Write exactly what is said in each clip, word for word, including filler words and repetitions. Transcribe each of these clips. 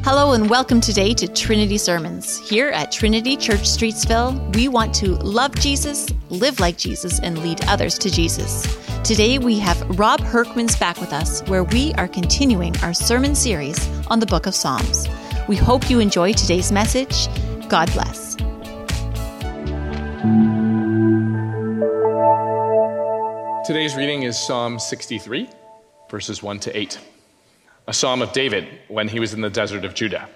Hello and welcome today to Trinity Sermons. Here at Trinity Church Streetsville, we want to love Jesus, live like Jesus, and lead others to Jesus. Today we have Rob Herkmans back with us, where we are continuing our sermon series on the book of Psalms. We hope you enjoy today's message. God bless. Today's reading is Psalm sixty-three, verses one to eight. A psalm of David when he was in the desert of Judah.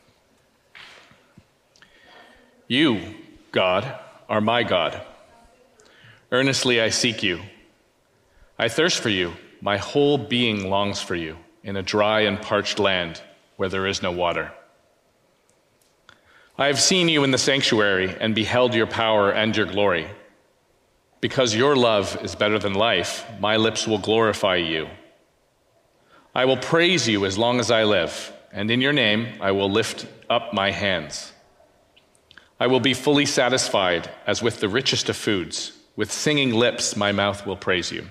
You, God, are my God. Earnestly I seek you. I thirst for you. My whole being longs for you in a dry and parched land where there is no water. I have seen you in the sanctuary and beheld your power and your glory. Because your love is better than life, my lips will glorify you. I will praise you as long as I live, and in your name I will lift up my hands. I will be fully satisfied as with the richest of foods. With singing lips my mouth will praise you.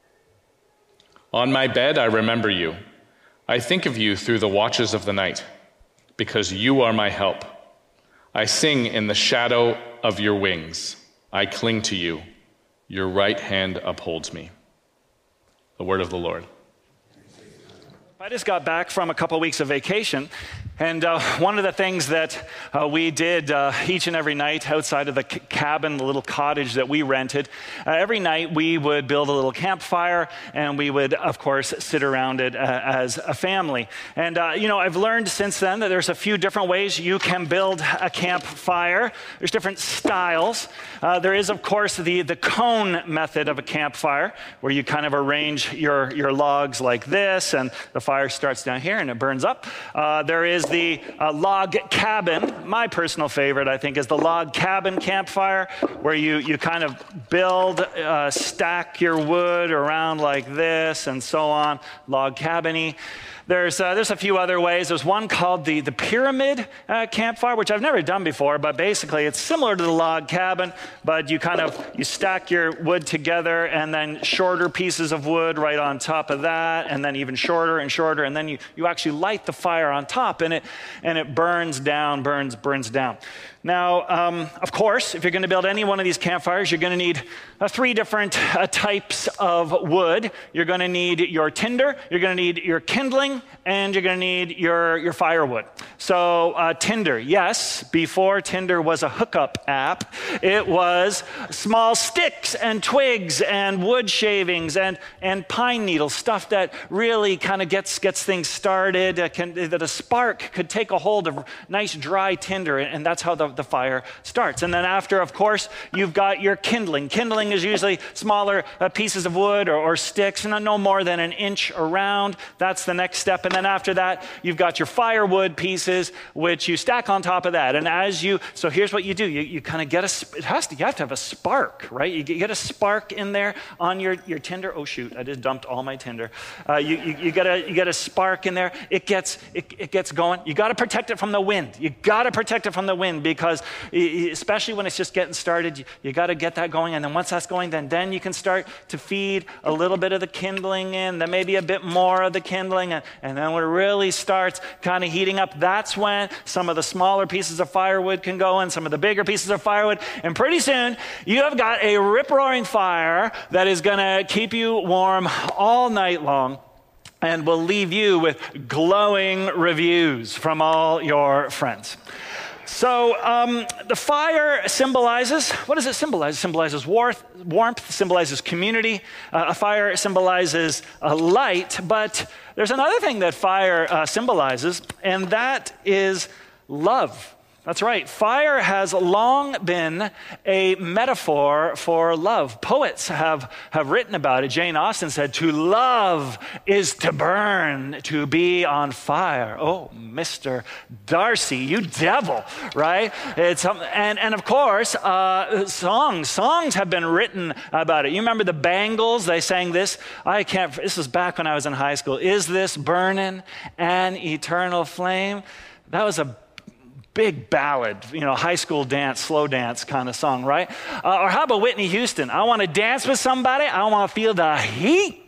On my bed I remember you. I think of you through the watches of the night, because you are my help. I sing in the shadow of your wings. I cling to you. Your right hand upholds me. The word of the Lord. I just got back from a couple weeks of vacation, and uh, one of the things that uh, we did uh, each and every night outside of the c- cabin, the little cottage that we rented, uh, every night we would build a little campfire, and we would, of course, sit around it uh, as a family. And, uh, you know, I've learned since then that there's a few different ways you can build a campfire. There's different styles. Uh, there is, of course, the, the cone method of a campfire, where you kind of arrange your, your logs like this, and the fire starts down here and it burns up. Uh, there is the uh, log cabin. My personal favorite, I think, is the log cabin campfire, where you, you kind of build, uh, stack your wood around like this and so on, log cabin-y. There's uh, there's a few other ways. There's one called the, the pyramid uh, campfire, which I've never done before, but basically it's similar to the log cabin, but you kind of, you stack your wood together and then shorter pieces of wood right on top of that, and then even shorter and shorter, and then you, you actually light the fire on top, and it and it burns down, burns, burns down. Now, um, of course, if you're going to build any one of these campfires, you're going to need uh, three different uh, types of wood. You're going to need your tinder, you're going to need your kindling, and you're going to need your, your firewood. So uh, tinder, yes, before Tinder was a hookup app, it was small sticks and twigs and wood shavings and, and pine needles, stuff that really kind of gets, gets things started, uh, can, that a spark could take a hold of nice dry tinder, and, and that's how the the fire starts. And then after, of course, you've got your kindling. Kindling is usually smaller uh, pieces of wood or, or sticks, and no more than an inch around. That's the next step. And then after that, you've got your firewood pieces, which you stack on top of that. And as you, so here's what you do. You, you kind of get a, it has to, you have to have a spark, right? You get, you get a spark in there on your, your tinder. Oh shoot, I just dumped all my tinder. Uh, you, you, you get a, you get a spark in there. It gets, it, it gets going. You got to protect it from the wind. You got to protect it from the wind, because Because especially when it's just getting started, you, you got to get that going. And then once that's going, then, then you can start to feed a little bit of the kindling in, then maybe a bit more of the kindling. And, and then when it really starts kind of heating up, that's when some of the smaller pieces of firewood can go in, some of the bigger pieces of firewood. And pretty soon, you have got a rip-roaring fire that is going to keep you warm all night long, and will leave you with glowing reviews from all your friends. So um, the fire symbolizes, what does it symbolize? It symbolizes warmth, warmth symbolizes community. Uh, a fire symbolizes a light, but there's another thing that fire uh, symbolizes, and that is love. That's right. Fire has long been a metaphor for love. Poets have, have written about it. Jane Austen said, "To love is to burn, to be on fire." Oh, Mister Darcy, you devil, right? It's um, and and of course, uh, songs songs have been written about it. You remember the Bangles? They sang this. I can't. This was back when I was in high school. Is this burning an eternal flame? That was a big ballad, you know, high school dance, slow dance kind of song, right? Uh, or how about Whitney Houston? I want to dance with somebody. I want to feel the heat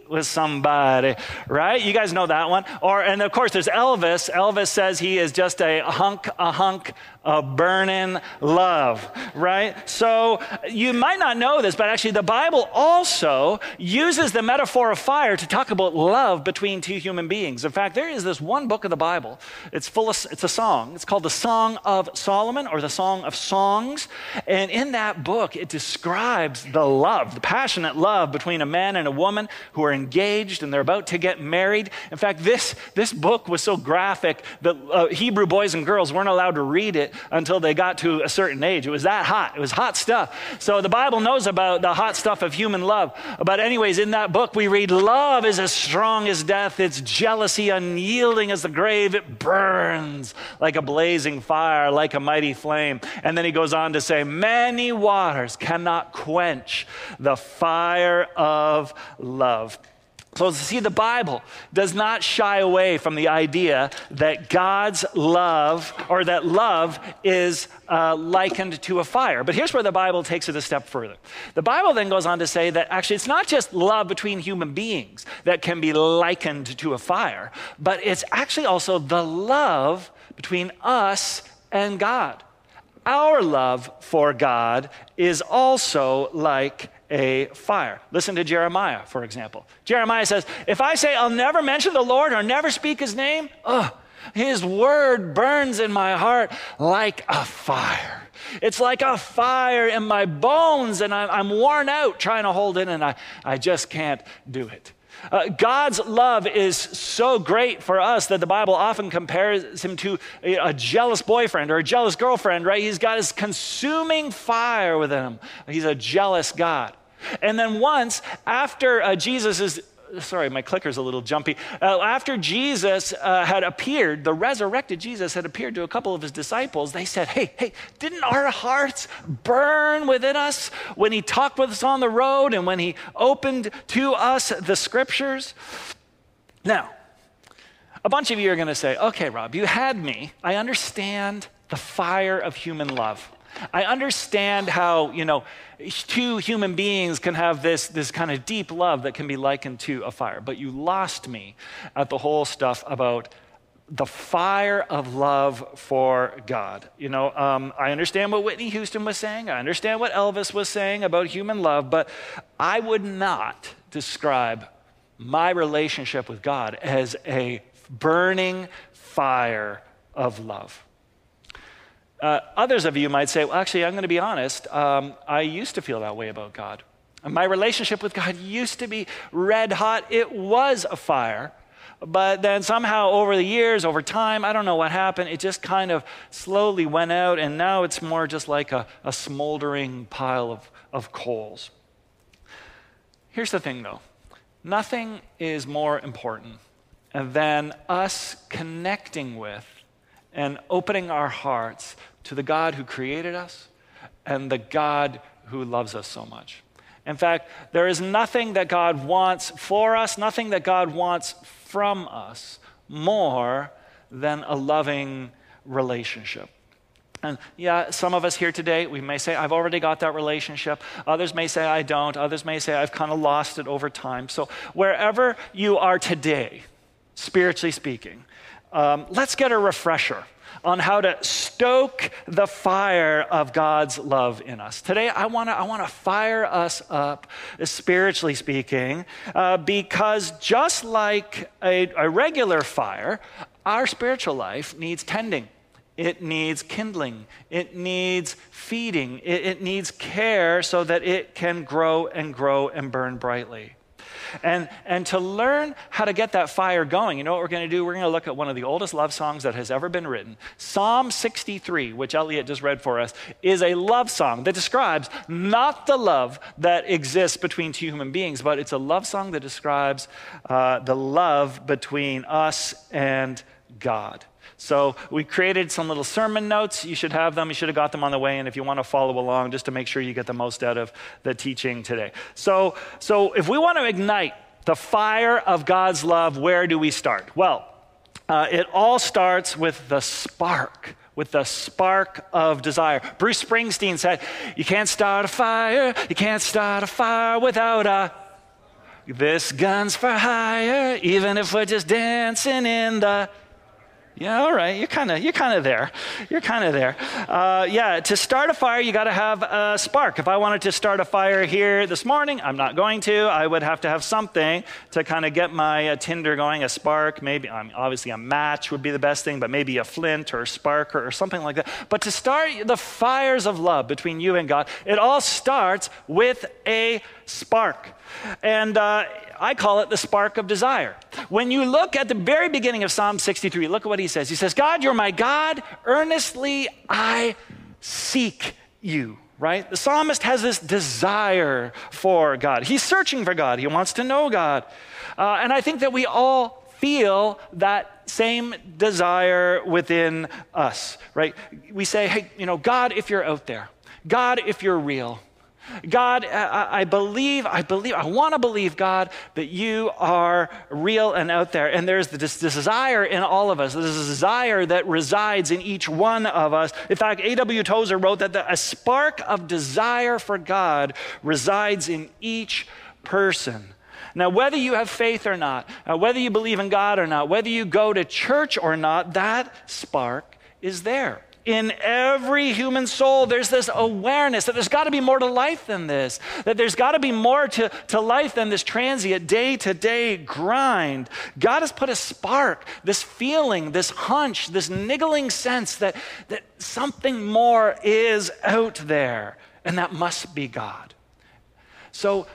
with somebody, right? You guys know that one. Or, and of course, there's Elvis. Elvis says he is just a hunk, a hunk of burning love, right? So you might not know this, but actually the Bible also uses the metaphor of fire to talk about love between two human beings. In fact, there is this one book of the Bible. It's full of, it's a song. It's called the Song of Solomon, or the Song of Songs. And in that book, it describes the love, the passionate love between a man and a woman who are engaged and they're about to get married. In fact, this, this book was so graphic that uh, Hebrew boys and girls weren't allowed to read it until they got to a certain age. It was that hot. It was hot stuff. So the Bible knows about the hot stuff of human love. But anyways, in that book, we read, love is as strong as death. It's jealousy unyielding as the grave. It burns like a blazing fire, like a mighty flame. And then he goes on to say, many waters cannot quench the fire of love. So see, the Bible does not shy away from the idea that God's love, or that love is uh, likened to a fire. But here's where the Bible takes it a step further. The Bible then goes on to say that actually it's not just love between human beings that can be likened to a fire, but it's actually also the love between us and God. Our love for God is also like a fire. Listen to Jeremiah, for example. Jeremiah says, if I say I'll never mention the Lord or never speak his name, oh, his word burns in my heart like a fire. It's like a fire in my bones, and I'm, I'm worn out trying to hold it, and I, I just can't do it. Uh, God's love is so great for us that the Bible often compares him to a, a jealous boyfriend or a jealous girlfriend, right? He's got his consuming fire within him. He's a jealous God. And then once, after uh, Jesus is, sorry, my clicker's a little jumpy. Uh, after Jesus uh, had appeared, the resurrected Jesus had appeared to a couple of his disciples, they said, hey, hey, didn't our hearts burn within us when he talked with us on the road and when he opened to us the scriptures? Now, a bunch of you are going to say, okay, Rob, you had me. I understand the fire of human love. I understand how, you know, two human beings can have this, this kind of deep love that can be likened to a fire. But you lost me at the whole stuff about the fire of love for God. You know, um, I understand what Whitney Houston was saying. I understand what Elvis was saying about human love, but I would not describe my relationship with God as a burning fire of love. Uh, others of you might say, well, actually, I'm going to be honest. Um, I used to feel that way about God. My relationship with God used to be red hot. It was a fire. But then somehow over the years, over time, I don't know what happened. It just kind of slowly went out. And now it's more just like a, a smoldering pile of, of coals. Here's the thing, though. Nothing is more important than us connecting with and opening our hearts to the God who created us and the God who loves us so much. In fact, there is nothing that God wants for us, nothing that God wants from us more than a loving relationship. And yeah, some of us here today, we may say, I've already got that relationship. Others may say, I don't. Others may say, I've kind of lost it over time. So wherever you are today, spiritually speaking, Um, let's get a refresher on how to stoke the fire of God's love in us. Today, I want to I want to fire us up, spiritually speaking, uh, because just like a, a regular fire, our spiritual life needs tending. It needs kindling. It needs feeding. It, it needs care so that it can grow and grow and burn brightly. And, and to learn how to get that fire going, you know what we're going to do? We're going to look at one of the oldest love songs that has ever been written. Psalm sixty-three, which Elliot just read for us, is a love song that describes not the love that exists between two human beings, but it's a love song that describes uh, the love between us and God. So we created some little sermon notes. You should have them. You should have got them on the way. And if you want to follow along, just to make sure you get the most out of the teaching today. So, so if we want to ignite the fire of God's love, where do we start? Well, uh, it all starts with the spark, with the spark of desire. Bruce Springsteen said, you can't start a fire, you can't start a fire without a This gun's for hire, even if we're just dancing in the... Yeah, all right, you're kind of you're kind of there. You're kind of there. Uh, yeah, to start a fire, you got to have a spark. If I wanted to start a fire here this morning, I'm not going to. I would have to have something to kind of get my uh, tinder going, a spark. Maybe, um, obviously, a match would be the best thing, but maybe a flint or a spark or, or something like that. But to start the fires of love between you and God, it all starts with a spark. And uh, I call it the spark of desire. When you look at the very beginning of Psalm sixty-three, look at what he says. He says, God, you're my God. Earnestly I seek you, right? The psalmist has this desire for God. He's searching for God. He wants to know God. Uh, and I think that we all feel that same desire within us, right? We say, hey, you know, God, if you're out there, God, if you're real, God, I, I believe, I believe, I want to believe, God, that you are real and out there. And there's this, this desire in all of us. There's a desire that resides in each one of us. In fact, A W Tozer wrote that the, a spark of desire for God resides in each person. Now, whether you have faith or not, uh, whether you believe in God or not, whether you go to church or not, that spark is there. In every human soul, there's this awareness that there's got to be more to life than this, that there's got to be more to, to life than this transient day-to-day grind. God has put a spark, this feeling, this hunch, this niggling sense that, that something more is out there, and that must be God. So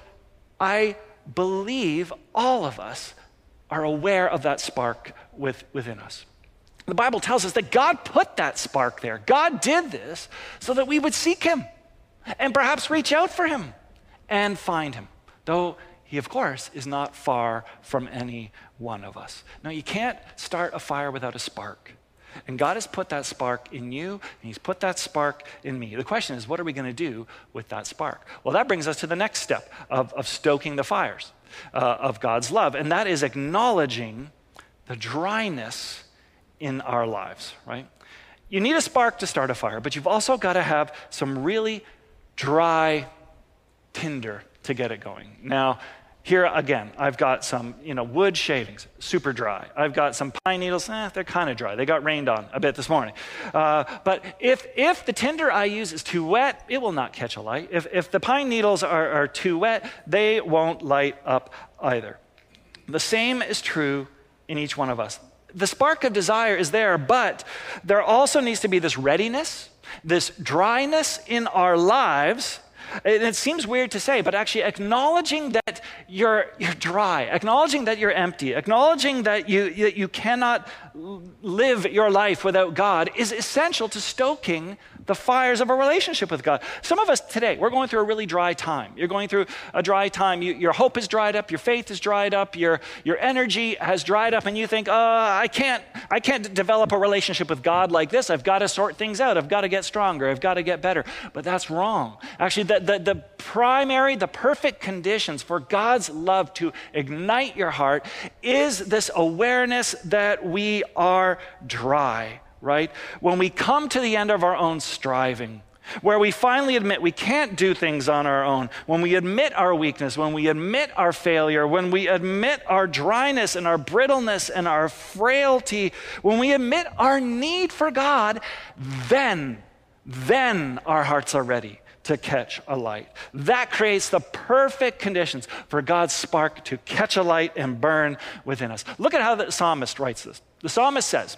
I believe all of us are aware of that spark with, within us. The Bible tells us that God put that spark there. God did this so that we would seek him and perhaps reach out for him and find him, though he, of course, is not far from any one of us. Now, you can't start a fire without a spark. And God has put that spark in you, and he's put that spark in me. The question is, what are we going to do with that spark? Well, that brings us to the next step of, of stoking the fires uh, of God's love, and that is acknowledging the dryness in our lives, right? You need a spark to start a fire, but you've also got to have some really dry tinder to get it going. Now, here again, I've got some, you know, wood shavings, super dry. I've got some pine needles, eh, they're kind of dry. They got rained on a bit this morning. Uh, but if if the tinder I use is too wet, it will not catch a light. If if the pine needles are, are too wet, they won't light up either. The same is true in each one of us. The spark of desire is there, but there also needs to be this readiness, this dryness in our lives. And it seems weird to say, but actually acknowledging that you're you're dry, acknowledging that you're empty, acknowledging that you that you cannot live your life without God is essential to stoking the fires of a relationship with God. Some of us today, we're going through a really dry time. You're going through a dry time. You, your hope is dried up. Your faith is dried up. Your, your energy has dried up. And you think, uh, I can't, I can't develop a relationship with God like this. I've got to sort things out. I've got to get stronger. I've got to get better. But that's wrong. Actually, the, the, the primary, the perfect conditions for God's love to ignite your heart is this awareness that we are dry. Right? When we come to the end of our own striving, where we finally admit we can't do things on our own, when we admit our weakness, when we admit our failure, when we admit our dryness and our brittleness and our frailty, when we admit our need for God, then, then our hearts are ready to catch a light. That creates the perfect conditions for God's spark to catch a light and burn within us. Look at how the psalmist writes this. The psalmist says,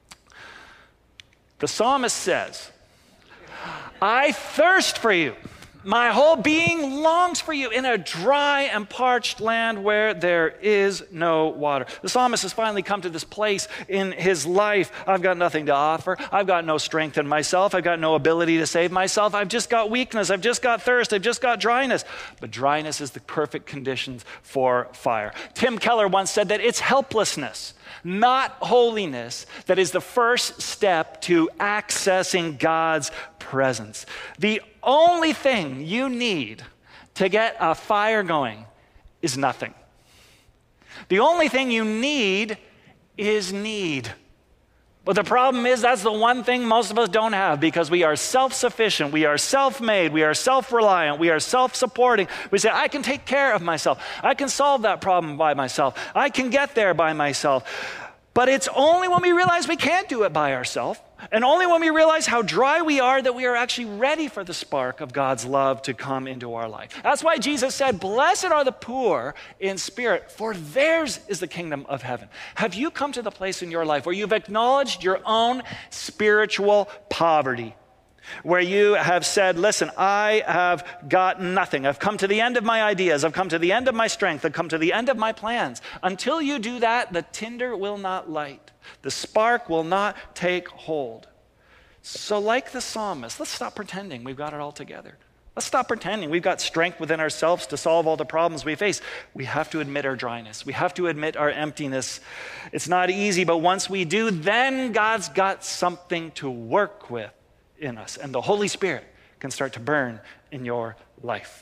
The psalmist says, I thirst for you. My whole being longs for you in a dry and parched land where there is no water. The psalmist has finally come to this place in his life. I've got nothing to offer. I've got no strength in myself. I've got no ability to save myself. I've just got weakness. I've just got thirst. I've just got dryness. But dryness is the perfect conditions for fire. Tim Keller once said that it's helplessness, not holiness, that is the first step to accessing God's presence. The only thing you need to get a fire going is nothing. The only thing you need is need. But the problem is that's the one thing most of us don't have, because we are self-sufficient, we are self-made, we are self-reliant, we are self-supporting. We say, I can take care of myself. I can solve that problem by myself. I can get there by myself. But it's only when we realize we can't do it by ourselves, and only when we realize how dry we are, that we are actually ready for the spark of God's love to come into our life. That's why Jesus said, blessed are the poor in spirit, for theirs is the kingdom of heaven. Have you come to the place in your life where you've acknowledged your own spiritual poverty? Where you have said, listen, I have got nothing. I've come to the end of my ideas. I've come to the end of my strength. I've come to the end of my plans. Until you do that, the tinder will not light. The spark will not take hold. So like the psalmist, let's stop pretending we've got it all together. Let's stop pretending we've got strength within ourselves to solve all the problems we face. We have to admit our dryness. We have to admit our emptiness. It's not easy, but once we do, then God's got something to work with in us, and the Holy Spirit can start to burn in your life.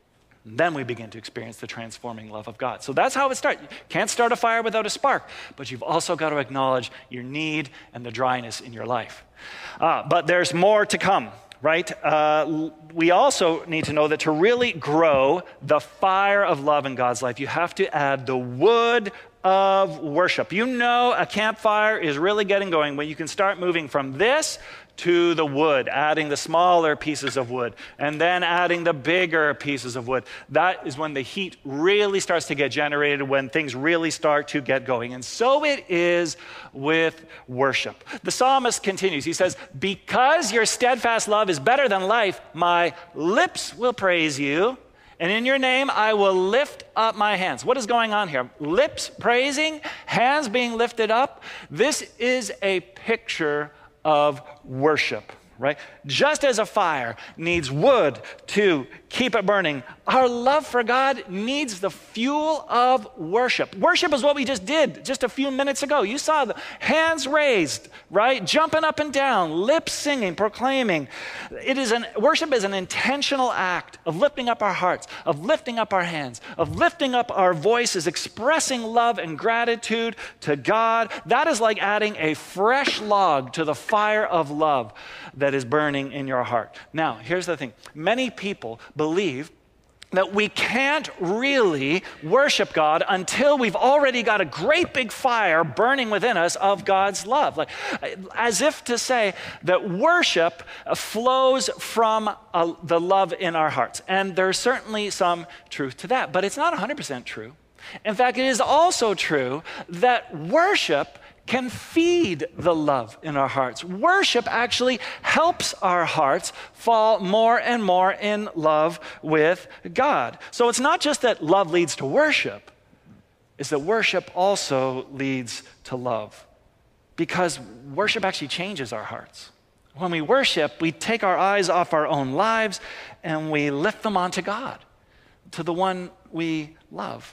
And then we begin to experience the transforming love of God. So that's how it starts. You can't start a fire without a spark, but you've also got to acknowledge your need and the dryness in your life. Uh, but there's more to come, right? Uh, we also need to know that to really grow the fire of love in God's life, you have to add the wood of worship. You know a campfire is really getting going when you can start moving from this to the wood, adding the smaller pieces of wood, and then adding the bigger pieces of wood. That is when the heat really starts to get generated, when things really start to get going. And so it is with worship. The psalmist continues. He says, because your steadfast love is better than life, my lips will praise you, and in your name I will lift up my hands. What is going on here? Lips praising, hands being lifted up. This is a picture of worship, right? Just as a fire needs wood to keep it burning, our love for God needs the fuel of worship. Worship is what we just did just a few minutes ago. You saw the hands raised, right? Jumping up and down, lips singing, proclaiming. It is an worship is an intentional act of lifting up our hearts, of lifting up our hands, of lifting up our voices, expressing love and gratitude to God. That is like adding a fresh log to the fire of love that is burning in your heart. Now, here's the thing. Many people believe that we can't really worship God until we've already got a great big fire burning within us of God's love. Like, as if to say that worship flows from uh, the love in our hearts. And there's certainly some truth to that, but it's not one hundred percent true. In fact, it is also true that worship can feed the love in our hearts. Worship actually helps our hearts fall more and more in love with God. So it's not just that love leads to worship, it's that worship also leads to love. Because worship actually changes our hearts. When we worship, we take our eyes off our own lives and we lift them onto God, to the one we love.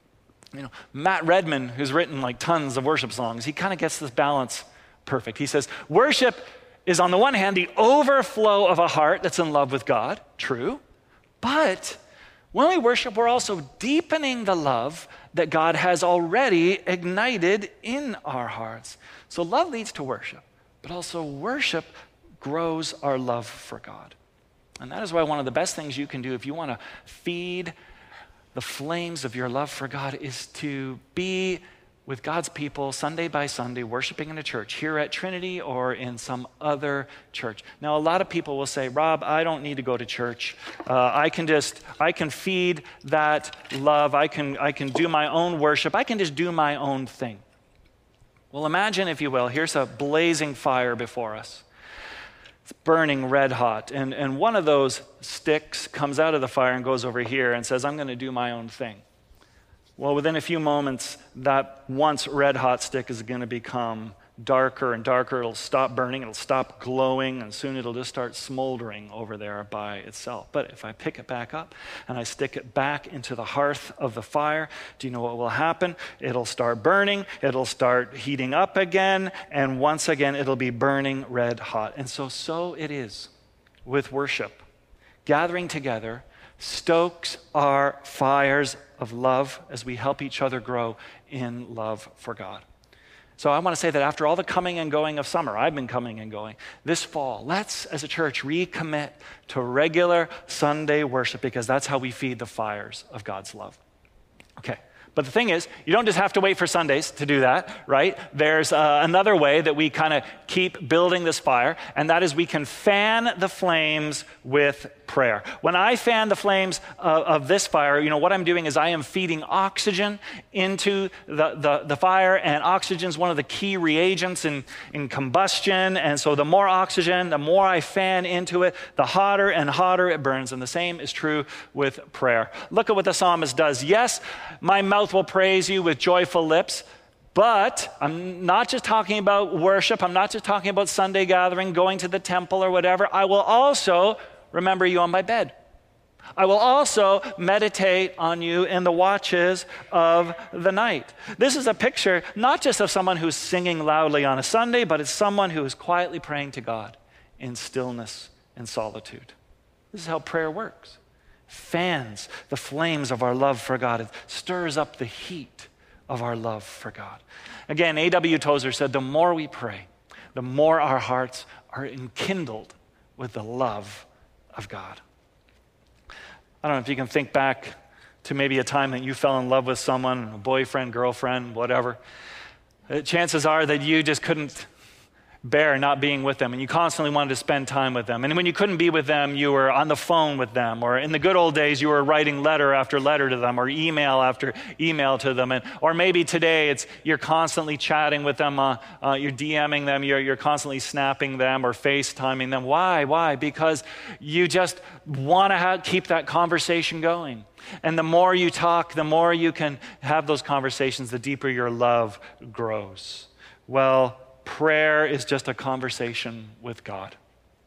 You know, Matt Redman, who's written like tons of worship songs, he kind of gets this balance perfect. He says, worship is on the one hand the overflow of a heart that's in love with God, true, but when we worship, we're also deepening the love that God has already ignited in our hearts. So love leads to worship, but also worship grows our love for God. And that is why one of the best things you can do if you want to feed the flames of your love for God is to be with God's people Sunday by Sunday, worshiping in a church here at Trinity or in some other church. Now, a lot of people will say, Rob, I don't need to go to church. Uh, I can just, I can feed that love. I can, I can do my own worship. I can just do my own thing. Well, imagine, if you will, here's a blazing fire before us. It's burning red hot. And, and one of those sticks comes out of the fire and goes over here and says, I'm going to do my own thing. Well, within a few moments, that once red hot stick is going to become darker and darker. It'll stop burning. It'll stop glowing. And soon it'll just start smoldering over there by itself. But if I pick it back up and I stick it back into the hearth of the fire, do you know what will happen? It'll start burning. It'll start heating up again. And once again, it'll be burning red hot. And so, so it is with worship. Gathering together stokes our fires of love as we help each other grow in love for God. So I want to say that after all the coming and going of summer, I've been coming and going, this fall, let's, as a church, recommit to regular Sunday worship because that's how we feed the fires of God's love. Okay. But the thing is, you don't just have to wait for Sundays to do that, right? There's uh, another way that we kind of keep building this fire, and that is we can fan the flames with prayer. When I fan the flames of, of this fire, you know, what I'm doing is I am feeding oxygen into the, the, the fire, and oxygen is one of the key reagents in, in combustion, and so the more oxygen, the more I fan into it, the hotter and hotter it burns, and the same is true with prayer. Look at what the psalmist does. Yes, my mouth will praise you with joyful lips, but I'm not just talking about worship. I'm not just talking about Sunday gathering, going to the temple or whatever. I will also remember you on my bed. I will also meditate on you in the watches of the night. This is a picture not just of someone who's singing loudly on a Sunday, but it's someone who is quietly praying to God in stillness and solitude. This is how prayer works. Fans the flames of our love for God. It stirs up the heat of our love for God. Again, A W Tozer said, the more we pray, the more our hearts are enkindled with the love of God. I don't know if you can think back to maybe a time that you fell in love with someone, a boyfriend, girlfriend, whatever. Chances are that you just couldn't bear not being with them, and you constantly wanted to spend time with them. And when you couldn't be with them, you were on the phone with them, or in the good old days, you were writing letter after letter to them, or email after email to them. And or maybe today, it's you're constantly chatting with them, uh, uh, you're DMing them, you're, you're constantly snapping them or FaceTiming them. Why? Why? Because you just want to ha- keep that conversation going. And the more you talk, the more you can have those conversations, the deeper your love grows. Well, prayer is just a conversation with God.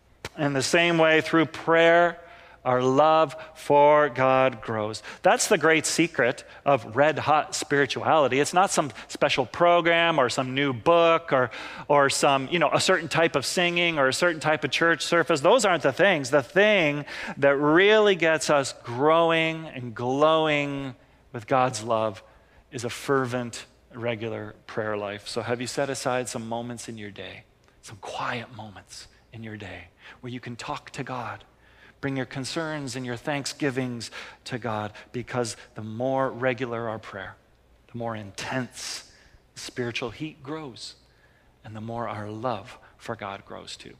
In the same way, through prayer, our love for God grows. That's the great secret of red hot spirituality. It's not some special program or some new book or, or some, you know, a certain type of singing or a certain type of church service. Those aren't the things. The thing that really gets us growing and glowing with God's love is a fervent regular prayer life. So have you set aside some moments in your day, some quiet moments in your day where you can talk to God, bring your concerns and your thanksgivings to God, because the more regular our prayer, the more intense spiritual heat grows, and the more our love for God grows too.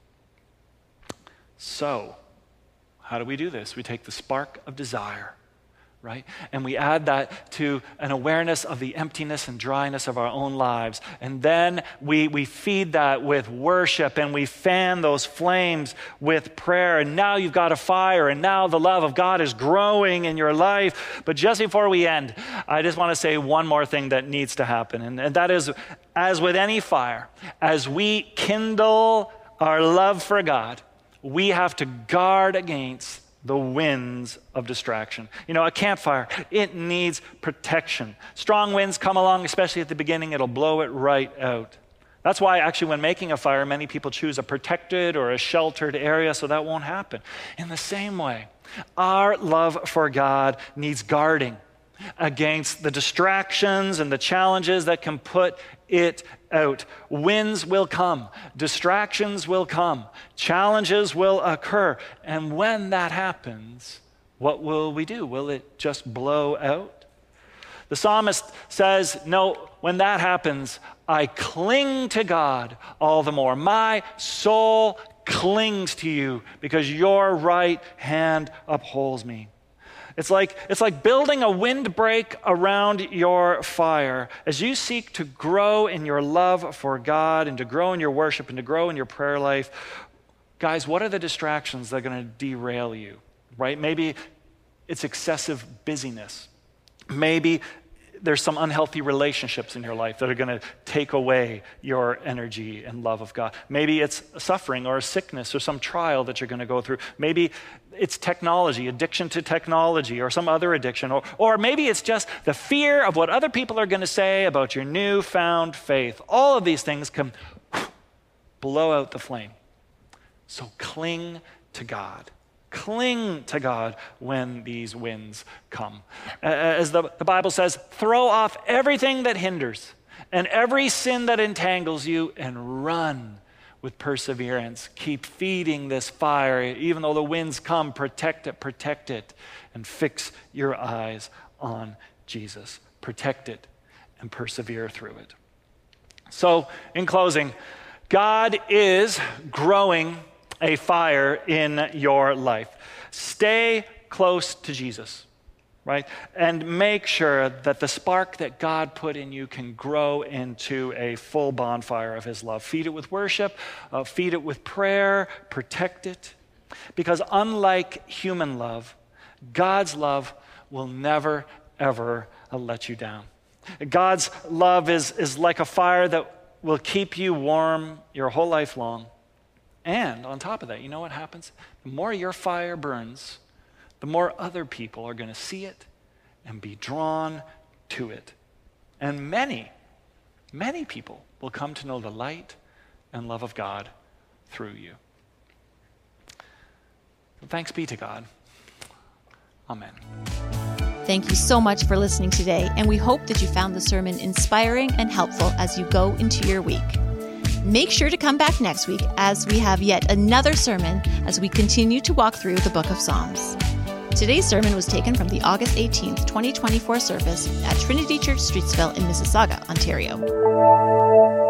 So, how do we do this? We take the spark of desire, right? And we add that to an awareness of the emptiness and dryness of our own lives. And then we, we feed that with worship, and we fan those flames with prayer. And now you've got a fire, and now the love of God is growing in your life. But just before we end, I just want to say one more thing that needs to happen. And, and that is, as with any fire, as we kindle our love for God, we have to guard against the winds of distraction. You know, a campfire, it needs protection. Strong winds come along, especially at the beginning, it'll blow it right out. That's why actually when making a fire, many people choose a protected or a sheltered area so that won't happen. In the same way, our love for God needs guarding against the distractions and the challenges that can put it out. Winds will come, distractions will come, challenges will occur. And when that happens, what will we do? Will it just blow out? The psalmist says, no, when that happens, I cling to God all the more. My soul clings to you because your right hand upholds me. It's like, it's like building a windbreak around your fire. As you seek to grow in your love for God and to grow in your worship and to grow in your prayer life, guys, what are the distractions that are going to derail you, right? Maybe it's excessive busyness. Maybe there's some unhealthy relationships in your life that are going to take away your energy and love of God. Maybe it's suffering or a sickness or some trial that you're going to go through. Maybe it's technology, addiction to technology, or some other addiction. Or, or maybe it's just the fear of what other people are going to say about your newfound faith. All of these things can blow out the flame. So cling to God. Cling to God when these winds come. As the, the Bible says, throw off everything that hinders and every sin that entangles you, and run with perseverance. Keep feeding this fire. Even though the winds come, protect it, protect it, and fix your eyes on Jesus. Protect it and persevere through it. So, in closing, God is growing a fire in your life. Stay close to Jesus, right? And make sure that the spark that God put in you can grow into a full bonfire of his love. Feed it with worship, uh, feed it with prayer, protect it. Because unlike human love, God's love will never, ever uh, let you down. God's love is, is like a fire that will keep you warm your whole life long. And on top of that, you know what happens? The more your fire burns, the more other people are going to see it and be drawn to it. And many, many people will come to know the light and love of God through you. Thanks be to God. Amen. Thank you so much for listening today, and we hope that you found the sermon inspiring and helpful as you go into your week. Make sure to come back next week as we have yet another sermon as we continue to walk through the book of Psalms. Today's sermon was taken from the August eighteenth, twenty twenty-four service at Trinity Church Streetsville in Mississauga, Ontario.